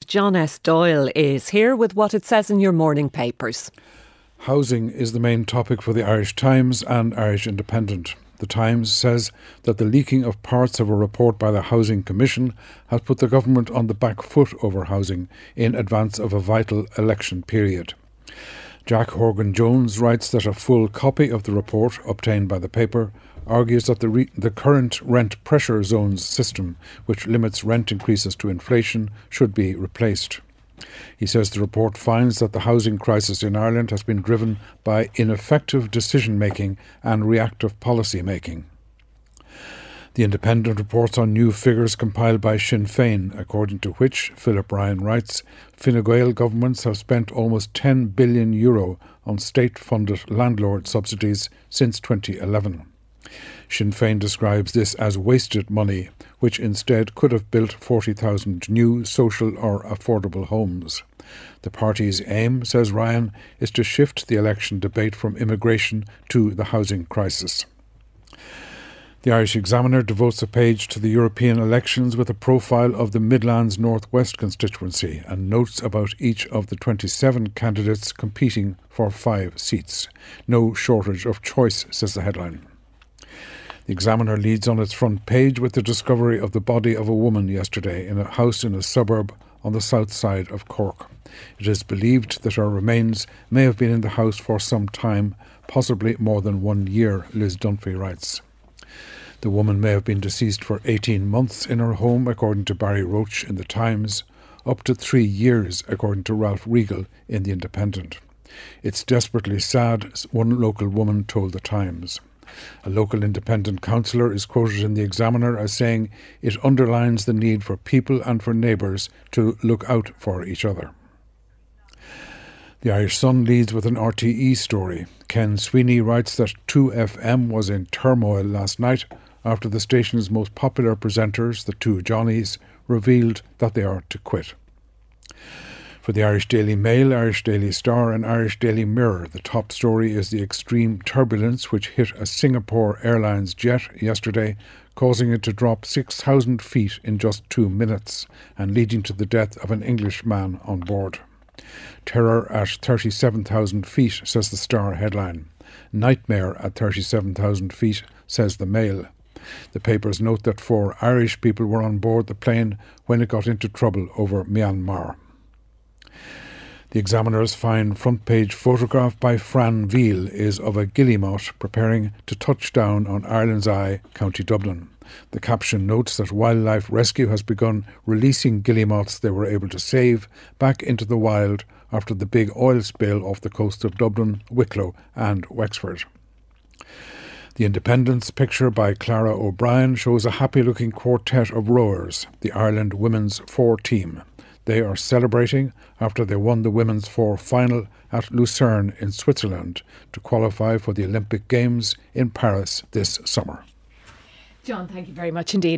John S. Doyle is here with what it says in your morning papers. Housing is the main topic for the Irish Times and Irish Independent. The Times says that the leaking of parts of a report by the Housing Commission has put the government on the back foot over housing in advance of a vital election period. Jack Horgan-Jones writes that a full copy of the report obtained by the paper argues that the current rent pressure zones system, which limits rent increases to inflation, should be replaced. He says the report finds that the housing crisis in Ireland has been driven by ineffective decision-making and reactive policy-making. The Independent reports on new figures compiled by Sinn Féin, according to which, Philip Ryan writes, Fine Gael governments have spent almost €10 billion on state-funded landlord subsidies since 2011. Sinn Féin describes this as wasted money, which instead could have built 40,000 new social or affordable homes. The party's aim, says Ryan, is to shift the election debate from immigration to the housing crisis. The Irish Examiner devotes a page to the European elections with a profile of the Midlands North West constituency and notes about each of the 27 candidates competing for 5 seats. No shortage of choice, says the headline. The Examiner leads on its front page with the discovery of the body of a woman yesterday in a house in a suburb on the south side of Cork. It is believed that her remains may have been in the house for some time, possibly more than 1 year, Liz Dunphy writes. The woman may have been deceased for 18 months in her home, according to Barry Roach in The Times, up to 3 years, according to Ralph Regal in The Independent. It's desperately sad, one local woman told The Times. A local independent councillor is quoted in the Examiner as saying it underlines the need for people and for neighbours to look out for each other. The Irish Sun leads with an RTE story. Ken Sweeney writes that 2FM was in turmoil last night after the station's most popular presenters, the two Johnnies, revealed that they are to quit. For the Irish Daily Mail, Irish Daily Star and Irish Daily Mirror, the top story is the extreme turbulence which hit a Singapore Airlines jet yesterday, causing it to drop 6,000 feet in just 2 minutes and leading to the death of an English man on board. Terror at 37,000 feet, says the Star headline. Nightmare at 37,000 feet, says the Mail. The papers note that 4 Irish people were on board the plane when it got into trouble over Myanmar. The Examiner's fine front-page photograph by Fran Veal is of a guillemot preparing to touch down on Ireland's Eye, County Dublin. The caption notes that Wildlife Rescue has begun releasing guillemots they were able to save back into the wild after the big oil spill off the coast of Dublin, Wicklow and Wexford. The Independent's picture by Clara O'Brien shows a happy-looking quartet of rowers, the Ireland Women's 4 team. They are celebrating after they won the Women's 4 final at Lucerne in Switzerland to qualify for the Olympic Games in Paris this summer. John, thank you very much indeed.